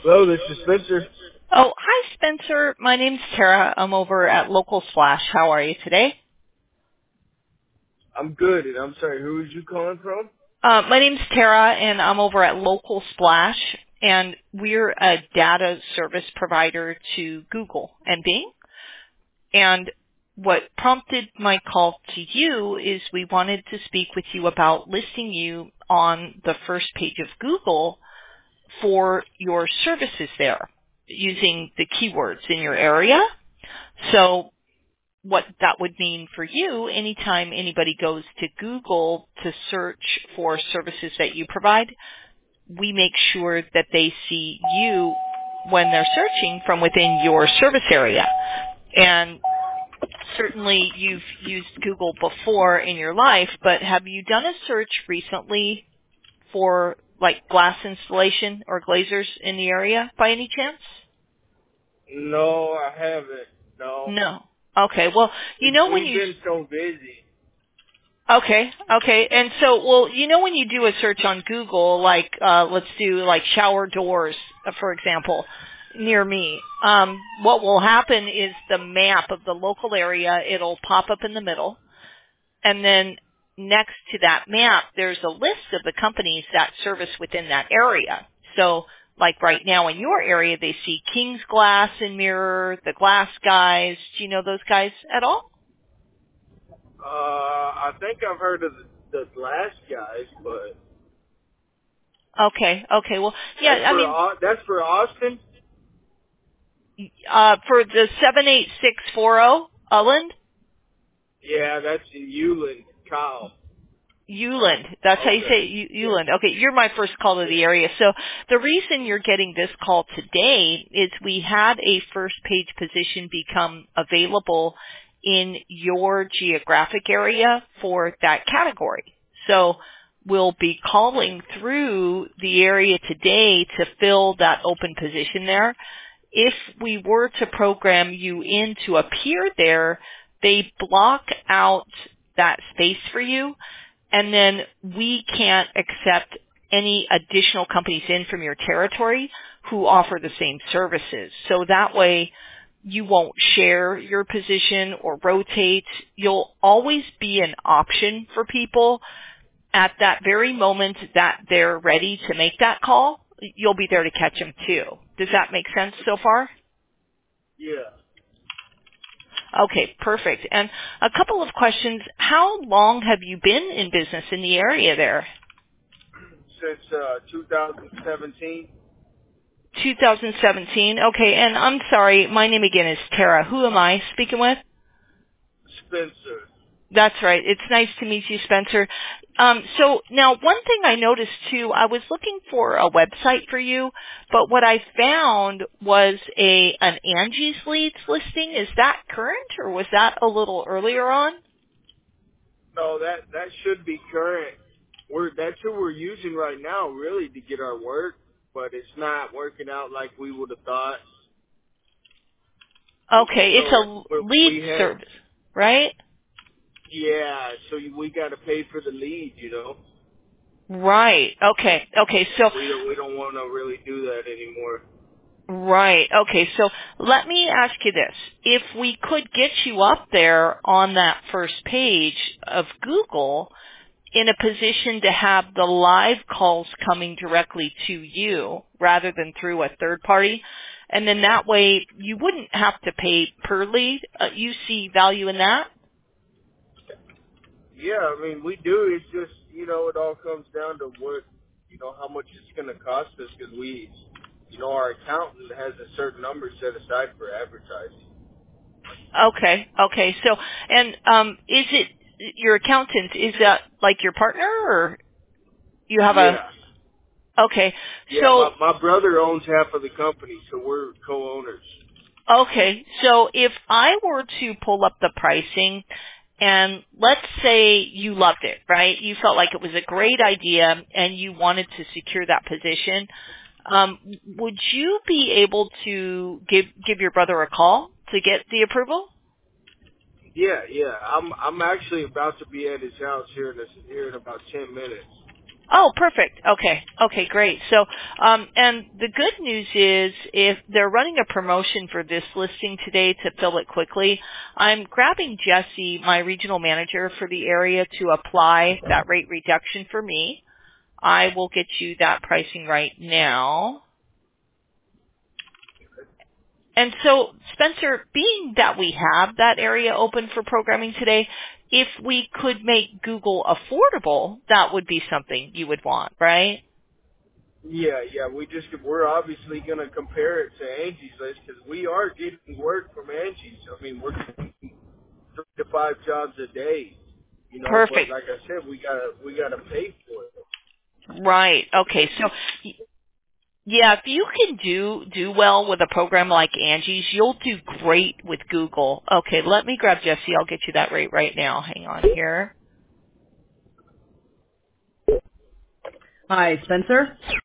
Hello, this is Spencer. Oh, hi, Spencer. My name's Tara. I'm over at Local Splash. How are you today? I'm good, and I'm sorry, who is you calling from? My name's Tara, and I'm over at Local Splash, and we're a data service provider to Google and Bing. And what prompted my call to you is we wanted to speak with you about listing you on the first page of Google for your services there using the keywords in your area. So what that would mean for you, anytime anybody goes to Google to search for services that you provide, we make sure that they see you when they're searching from within your service area. And certainly you've used Google before in your life, but have you done a search recently for like glass installation or glazers in the area by any chance? No, I haven't. No. No. Okay. Well, you know when We've you been so busy. Okay. And so, well, you know when you do a search on Google, like, let's do like shower doors, for example, near me, what will happen is the map of the local area, it'll pop up in the middle, and then next to that map, there's a list of the companies that service within that area. So, like right now in your area, they see King's Glass and Mirror, the Glass Guys. Do you know those guys at all? I think I've heard of the last guys, but Okay. Well, yeah, I mean, that's for Austin? for the 78640, Uland? Yeah, that's in Euland, Kyle. Uland. That's how you Okay. say it, Uland. Okay, you're my first call to the area. So the reason you're getting this call today is we had a first page position become available in your geographic area for that category. So we'll be calling through the area today to fill that open position there. If we were to program you in to appear there, they block out that space for you, and then we can't accept any additional companies in from your territory who offer the same services. So that way you won't share your position or rotate. You'll always be an option for people at that very moment that they're ready to make that call. You'll be there to catch them too. Does that make sense so far? Yeah. Okay, perfect. And a couple of questions. How long have you been in business in the area there? Since 2017. 2017. Okay, and I'm sorry, my name again is Tara. Who am I speaking with? Spencer. That's right. It's nice to meet you, Spencer. So now one thing I noticed too, I was looking for a website for you, but what I found was an Angie's Leads listing. Is that current or was that a little earlier on? No, that should be current. That's who we're using right now, really, to get our work, but it's not working out like we would have thought. Okay, it's So a lead we had, service, right? yeah. So we got to pay for the lead, Right. Okay. So, We don't want to really do that anymore. right. Okay. So let me ask you this. If we could get you up there on that first page of Google in a position to have the live calls coming directly to you rather than through a third party, and then that way you wouldn't have to pay per lead. You see value in that? Yeah, I mean we do. It's just it all comes down to what how much it's going to cost us because our accountant has a certain number set aside for advertising. Okay. So, and is it your accountant? Is that like your partner, or you have a? Yeah. Okay. Yeah, So, my brother owns half of the company, so we're co-owners. okay. So if I were to pull up the pricing, and let's say you loved it, right? You felt like it was a great idea, and you wanted to secure that position. Would you be able to give your brother a call to get the approval? Yeah. I'm actually about to be at his house here in about 10 minutes. Oh, perfect. Okay. Okay, great. So, and the good news is if they're running a promotion for this listing today to fill it quickly, I'm grabbing Jesse, my regional manager for the area, to apply that rate reduction for me. I will get you that pricing right now. And so, Spencer, being that we have that area open for programming today, if we could make Google affordable, that would be something you would want, right? Yeah, we're obviously going to compare it to Angie's List because we are getting work from Angie's. I mean, we're getting 3 to 5 jobs a day, you know. But Perfect. like I said, we gotta pay for it. Right. Okay. So, yeah, if you can do well with a program like Angie's, you'll do great with Google. Okay, let me grab Jesse. I'll get you that rate right now. Hang on here. Hi, Spencer.